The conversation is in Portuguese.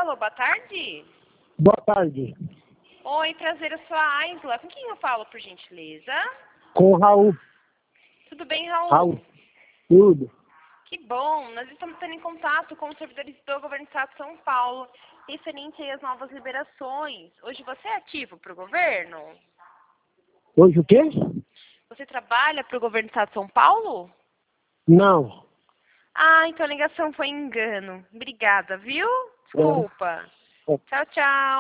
Alô, boa tarde. Boa tarde. Oi, prazer, eu sou a Aisla. Com quem eu falo, por gentileza? Com o Raul. Tudo bem, Raul? Raul. Tudo. Que bom. Nós estamos tendo em contato com os servidores do Governo do Estado de São Paulo, referente aí às novas liberações. Hoje você é ativo para o governo? Hoje o quê? Você trabalha para o Governo do Estado de São Paulo? Não. Ah, então a ligação foi engano. Obrigada, viu? Desculpa. É. Tchau, tchau.